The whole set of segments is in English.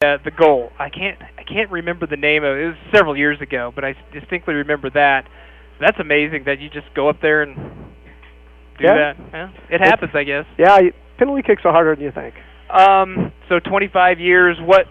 the goal. I can't remember the name of it. It was several years ago, but I distinctly remember that. That's amazing that you just go up there and do that. Yeah, it happens, I guess. Yeah, penalty kicks are harder than you think. So 25 years. What?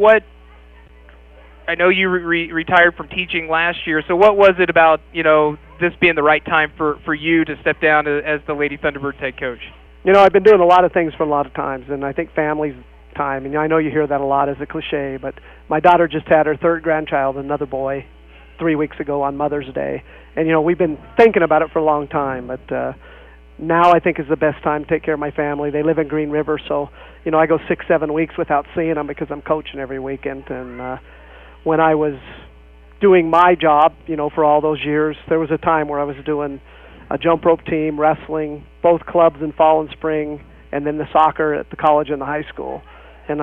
I know you retired from teaching last year. So what was it about this being the right time for you to step down as the Lady Thunderbirds head coach? I've been doing a lot of things for a lot of times, and I think family's time. And I know you hear that a lot as a cliche, but my daughter just had her third grandchild, another boy, 3 weeks ago on Mother's Day. And we've been thinking about it for a long time, but now I think is the best time to take care of my family. They live in Green River, so I go 6-7 weeks without seeing them because I'm coaching every weekend. And when I was doing my job, for all those years, there was a time where I was doing a jump rope team, wrestling, both clubs in fall and spring, and then the soccer at the college and the high school. And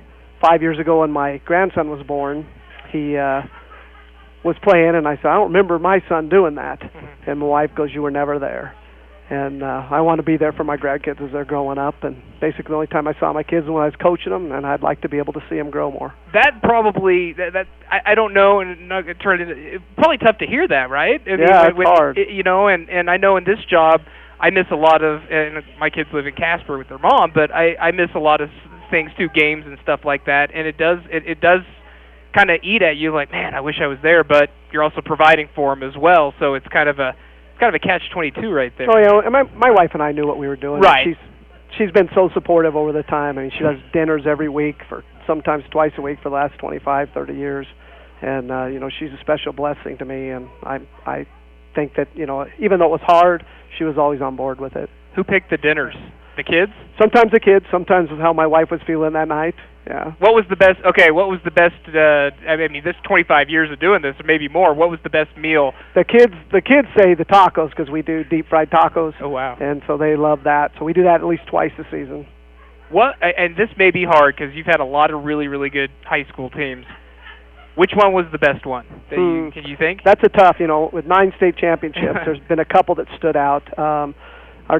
5 years ago when my grandson was born, he was playing, and I said, I don't remember my son doing that. Mm-hmm. And my wife goes, you were never there. And I want to be there for my grandkids as they're growing up. And basically the only time I saw my kids was when I was coaching them, and I'd like to be able to see them grow more. That probably, I don't know, and not turn into, probably tough to hear that, right? It's hard. And I know in this job, I miss a lot of, and my kids live in Casper with their mom, but I miss a lot of things too, games and stuff like that. And it does kind of eat at you, like, man, I wish I was there, but you're also providing for them as well, so it's kind of a catch-22 right there. Oh, yeah, and my wife and I knew what we were doing. Right. She's been so supportive over the time. I mean, she does dinners every week, for sometimes twice a week for the last 25, 30 years. And, she's a special blessing to me, and I think that, even though it was hard, she was always on board with it. Who picked the dinners? The kids? Sometimes the kids, sometimes with how my wife was feeling that night. Yeah. What was the best? Okay, what was the best? I mean, this 25 years of doing this, or maybe more. What was the best meal? The kids say the tacos, because we do deep fried tacos. Oh wow! And so they love that. So we do that at least twice a season. What? And this may be hard because you've had a lot of really, really good high school teams. Which one was the best one? Can you think? That's a tough. With 9 state championships, there's been a couple that stood out. Our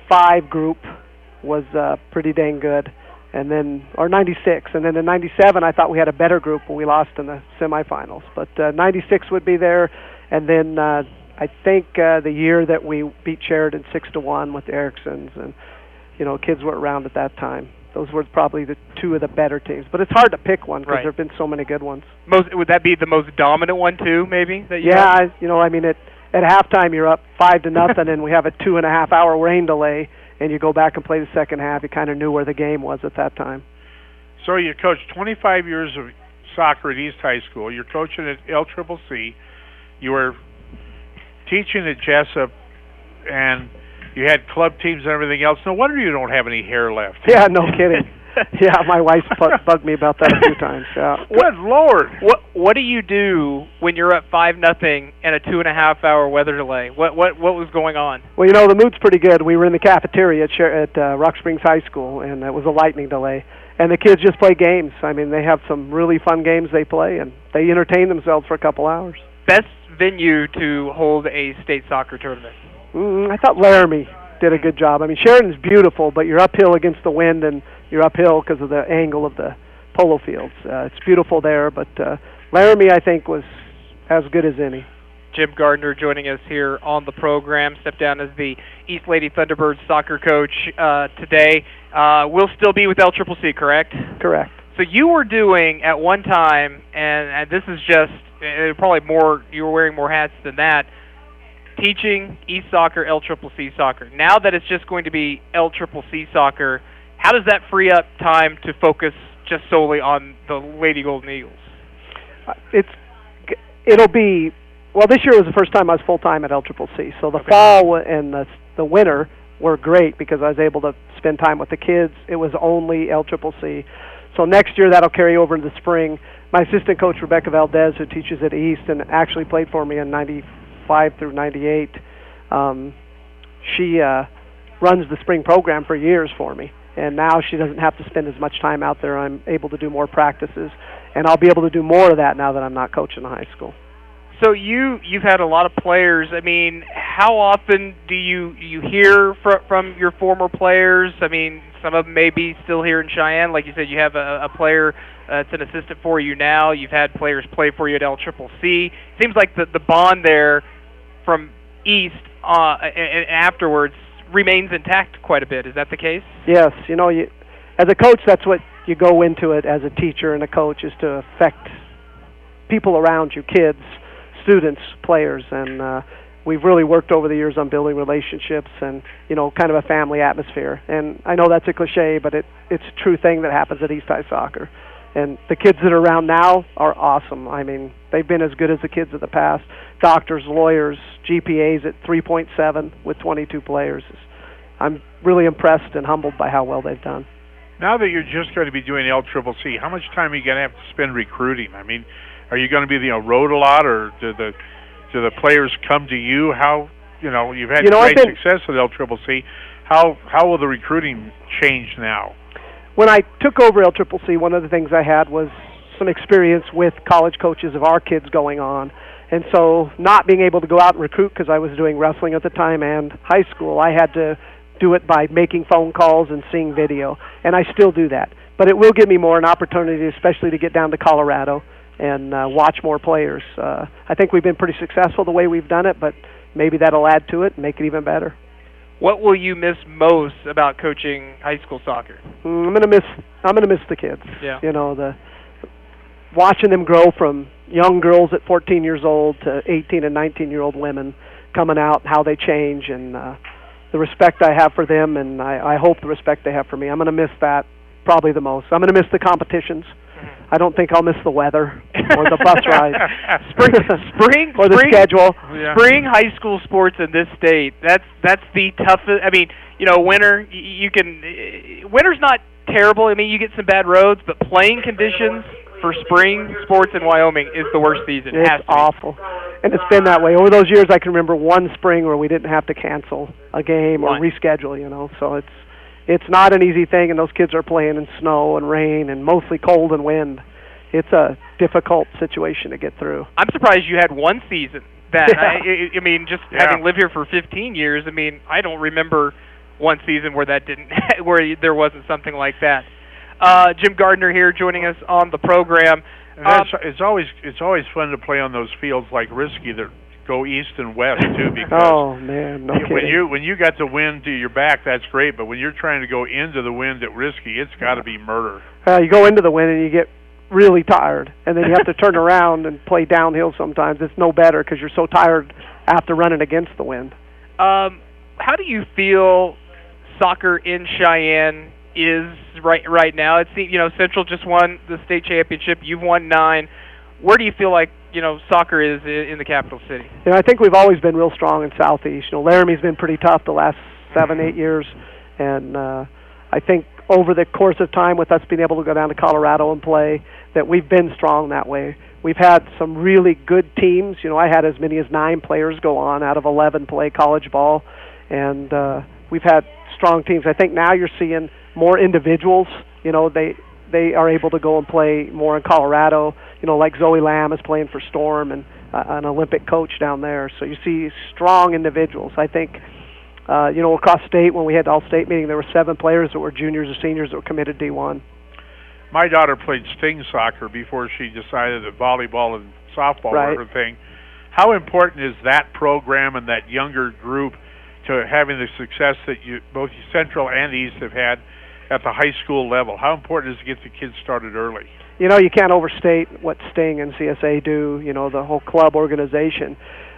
95 group was pretty dang good. And then, or 96, and then in 97, I thought we had a better group when we lost in the semifinals. But 96 would be there, and then I think the year that we beat Sheridan 6-1 with the Ericksons, and kids were around at that time. Those were probably the two of the better teams. But it's hard to pick one because there've been so many good ones. Would that be the most dominant one too? Maybe that you yeah, have? I mean, at halftime you're up 5-0, and we have a 2.5-hour rain delay. And you go back and play the second half, you kind of knew where the game was at that time. So you coached 25 years of soccer at East High School. You're coaching at LCCC. You were teaching at Jessup, and you had club teams and everything else. No wonder you don't have any hair left. Yeah, no kidding. Yeah, my wife's bugged me about that a few times. Yeah. Good Lord! What do you do when you're up 5-0 and a 2.5-hour weather delay? What was going on? Well, the mood's pretty good. We were in the cafeteria at Rock Springs High School, and it was a lightning delay. And the kids just play games. I mean, they have some really fun games they play, and they entertain themselves for a couple hours. Best venue to hold a state soccer tournament? I thought Laramie did a good job. I mean, Sheridan's beautiful, but you're uphill against the wind, and you're uphill because of the angle of the polo fields. It's beautiful there, but Laramie, I think, was as good as any. Jim Gardner joining us here on the program, stepped down as the East Lady Thunderbirds soccer coach today. Will still be with LCCC, correct? Correct. So you were doing at one time, and this is just probably more, you were wearing more hats than that, teaching East Soccer, LCCC soccer. Now that it's just going to be LCCC soccer, how does that free up time to focus just solely on the Lady Golden Eagles? It'll be, well, this year was the first time I was full-time at LCCC, so the fall and the winter were great because I was able to spend time with the kids. It was only LCCC. So next year that'll carry over into the spring. My assistant coach, Rebecca Valdez, who teaches at East and actually played for me in 95 through 98, she runs the spring program for years for me. And now she doesn't have to spend as much time out there. I'm able to do more practices, and I'll be able to do more of that now that I'm not coaching the high school. So you've had a lot of players. I mean, how often do you hear from your former players? I mean, some of them may be still here in Cheyenne. Like you said, you have a player It's an assistant for you now. You've had players play for you at LCCC. Seems like the bond there from East and afterwards remains intact quite a bit. Is that the case? Yes. You know, as a coach, that's what you go into it as a teacher and a coach, is to affect people around you, kids, students, players, and we've really worked over the years on building relationships and, you know, kind of a family atmosphere. And I know that's a cliche, but it's a true thing that happens at East High Soccer. And the kids that are around now are awesome. I mean, they've been as good as the kids of the past. Doctors, lawyers, GPAs at 3.7 with 22 players. I'm really impressed and humbled by how well they've done. Now that you're just going to be doing LCCC, how much time are you going to have to spend recruiting? I mean, are you going to be on the road a lot, or do the players come to you? How, you know, you've had great success at LCCC. How will the recruiting change now? When I took over LCCC, one of the things I had was some experience with college coaches of our kids going on. And so not being able to go out and recruit because I was doing wrestling at the time and high school, I had to do it by making phone calls and seeing video. And I still do that. But it will give me more an opportunity, especially to get down to Colorado and watch more players. I think we've been pretty successful the way we've done it, but maybe that'll add to it and make it even better. What will you miss most about coaching high school soccer? I'm gonna miss the kids. Yeah. You know, watching them grow from young girls at 14 years old to 18 and 19-year-old women coming out, how they change, and the respect I have for them, and I hope the respect they have for me. I'm gonna miss that probably the most. I'm gonna miss the competitions. I don't think I'll miss the weather or the bus ride. Spring or the schedule. Yeah. Spring high school sports in this state. That's the toughest. I mean, you know, winter. Winter's not terrible. I mean, you get some bad roads, but playing conditions for spring sports in Wyoming is the worst season. It's awful, and it's been that way over those years. I can remember one spring where we didn't have to cancel a game or reschedule. You know, so it's not an easy thing, and those kids are playing in snow and rain and mostly cold and wind. It's a difficult situation to get through. I'm surprised you had one season that. Yeah. I mean, just having lived here for 15 years, I mean, I don't remember one season where that didn't, where there wasn't something like that. Jim Gardner here joining us on the program. It's always fun to play on those fields like Risky that go east and west too, because oh man, no kidding. when you got the wind to your back, that's great, but when you're trying to go into the wind at Risky, it's got to be murder. You go into the wind and you get really tired, and then you have to turn around and play downhill sometimes. It's no better because you're so tired after running against the wind. How do you feel soccer in Cheyenne is right now? It's, you know, Central just won the state championship. You've won 9. Where do you feel like, you know, soccer is in the capital city? You know, I think we've always been real strong in Southeast. You know, Laramie's been pretty tough the last 7-8 years, and I think over the course of time with us being able to go down to Colorado and play, that we've been strong that way. We've had some really good teams. You know, I had as many as 9 players go on out of 11 play college ball, and we've had strong teams. I think now you're seeing more individuals. You know, they are able to go and play more in Colorado. You know, like Zoe Lamb is playing for Storm and an Olympic coach down there. So you see strong individuals. I think, you know, across state, when we had the all-state meeting, there were 7 players that were juniors or seniors that were committed D1. My daughter played sting soccer before she decided that volleyball and softball were her thing. How important is that program and that younger group to having the success that both Central and East have had at the high school level? How important is it to get the kids started early? You know, you can't overstate what Sting and CSA do, you know, the whole club organization.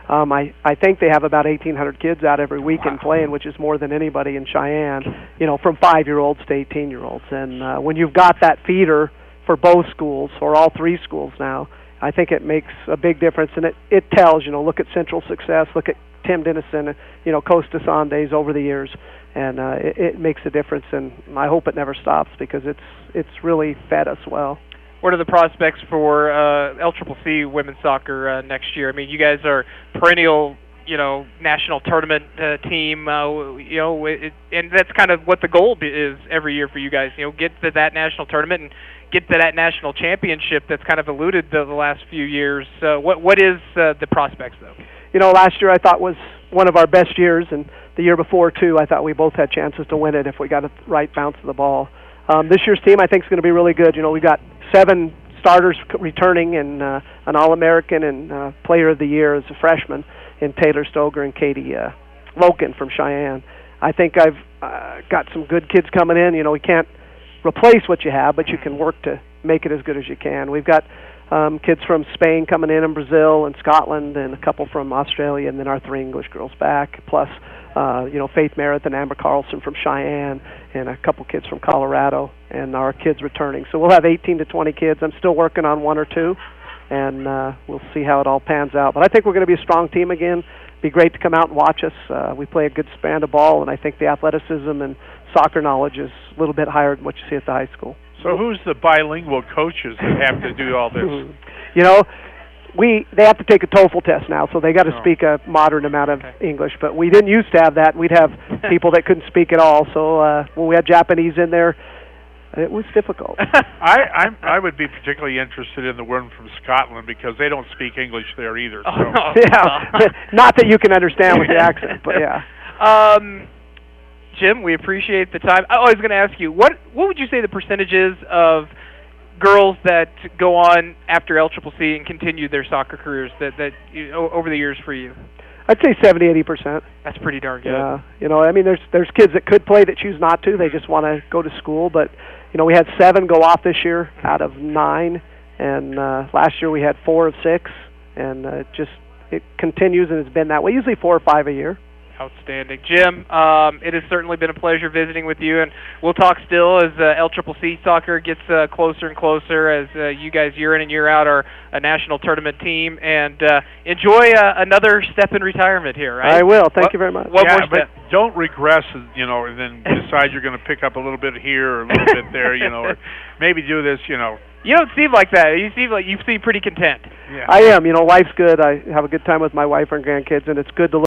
I think they have about 1,800 kids out every weekend playing, which is more than anybody in Cheyenne, you know, from 5-year-olds to 18-year-olds. And when you've got that feeder for both schools, or all 3 schools now, I think it makes a big difference. And it tells, you know, look at Central success, look at Tim Dennison, you know, Costa Sandes over the years. And it makes a difference, and I hope it never stops because it's really fed us well. What are the prospects for LCCC women's soccer next year? I mean, you guys are perennial, you know, national tournament team, you know, and that's kind of what the goal is every year for you guys. You know, get to that national tournament and get to that national championship that's kind of eluded the last few years. What is the prospects, though? You know, last year I thought was one of our best years, and the year before, too, I thought we both had chances to win it if we got a right bounce of the ball. This year's team, I think, is going to be really good. You know, we've got 7 starters returning and an All-American and Player of the Year as a freshman in Taylor Stoger and Katie Loken from Cheyenne. I think I've got some good kids coming in. You know, we can't replace what you have, but you can work to make it as good as you can. We've got kids from Spain coming in and Brazil and Scotland and a couple from Australia, and then our 3 English girls back, plus you know, Faith Merritt and Amber Carlson from Cheyenne and a couple kids from Colorado, and our kids returning. So we'll have 18 to 20 kids. I'm still working on 1 or 2, and we'll see how it all pans out. But I think we're going to be a strong team again. Be great to come out and watch us. We play a good span of ball, and I think the athleticism and soccer knowledge is a little bit higher than what you see at the high school. So who's the bilingual coaches that have to do all this? You know, they have to take a TOEFL test now, so they got to speak a moderate amount of English. But we didn't used to have that. We'd have people that couldn't speak at all. So when we had Japanese in there, it was difficult. I would be particularly interested in the one from Scotland because they don't speak English there either. So. Yeah, not that you can understand with the accent, but yeah. Jim, we appreciate the time. I was going to ask you, what would you say the percentage is of girls that go on after LCCC and continue their soccer careers that over the years for you? I'd say 70-80%. That's pretty darn good. Yeah, you know, I mean, there's kids that could play that choose not to. They just want to go to school. But you know, we had 7 go off this year out of 9, and last year we had 4 of 6, and it continues and it's been that way. Usually 4 or 5 a year. Outstanding. Jim, it has certainly been a pleasure visiting with you, and we'll talk still as LCCC soccer gets closer and closer as you guys year in and year out are a national tournament team, and enjoy another step in retirement here, right? I will. Thank you very much. One more step. Don't regress, you know, and then decide you're going to pick up a little bit here or a little bit there, you know, or maybe do this, you know. You don't seem like that. You seem pretty content. Yeah. I am. You know, life's good. I have a good time with my wife and grandkids, and it's good to look